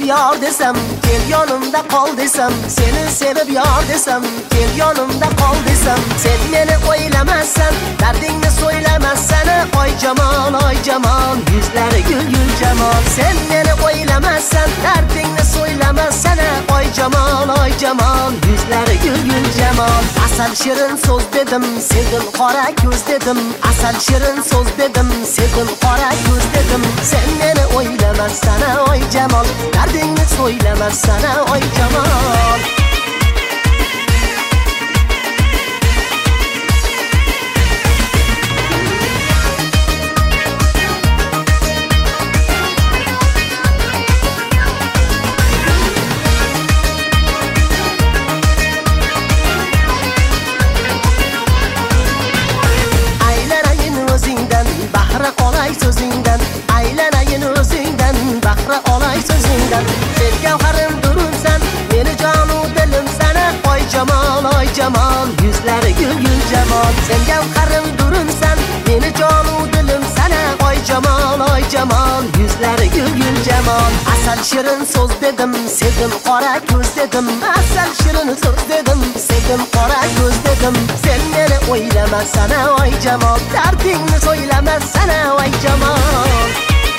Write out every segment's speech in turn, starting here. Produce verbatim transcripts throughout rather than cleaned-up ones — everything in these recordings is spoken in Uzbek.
yor desam, kel yonimda qol desam, seni sevib yor desam, kel yonimda qol desam, sen meni o'ylamassan, dardingni so'ylamassan, oy jamol, oy jamol, yuzlari gul gul jamol. Sen meni o'ylamassan, dardingni so'ylamassan, oy jamol, oy jamol, yuzlari gul gul jamol. Asal shirin so'z dedim, sevdim qora ko'z dedim, asal shirin so'z dedim, sevdim qora ko'z dedim, sen meni o'ylamassan, oy jamol, dardingni so'ylamassan, oy jamol. Bahra olay so'zingdan, aylanayin o'zingdan, bahra olay so'zingdan. Sen gavharim durumsan, meni jonu dilimsan, oy jamol, oy jamol, yuzlari gul gul jamol. Sen gavharim durumsan, meni jonu dilimsan, oy jamol, oy jamol, yuzlari gul gul jamol. Asal shirin so'z dedim, sevdim qora ko'z dedim, asal shirin so'z dedim, sevdim qora ko'z dedim, sen meni o'ylamassan, oy jamol, dardingni so'ylamassan, oy jamol.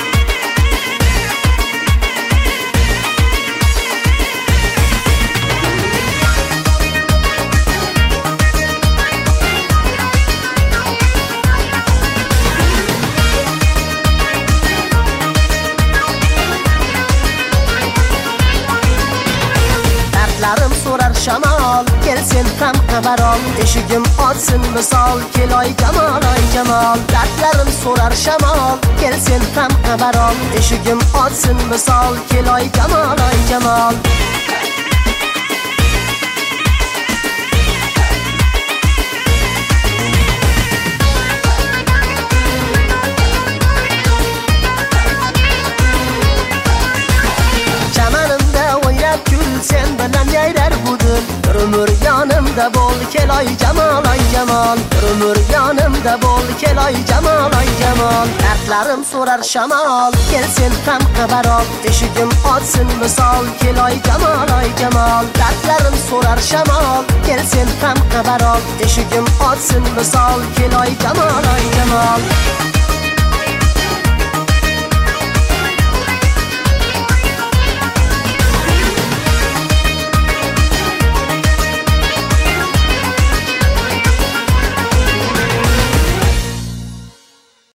Dardlarim so'rar shamol, kelsin ham xabar ol, eshigim ochsin misol, kel oy jamol, oy jamol. Dardlarim so'rar shamol, kelsin ham xabar ol, eshigim ochsin misol, kel oy jamol, oy jamol. Sen bilan yayrar budim, umr yonimda bo'l, kel oy jamol, oy jamol. Umr yonimda bo'l, kel oy jamol, oy jamol. Dardlarim so'rar shamol, kelsin ham xabar ol, eshigim ochsin misol, kel oy jamol, oy jamol. Dardlarim so'rar shamol, kelsin ham xabar ol, eshigim ochsin misol, kel oy jamol, oy jamol.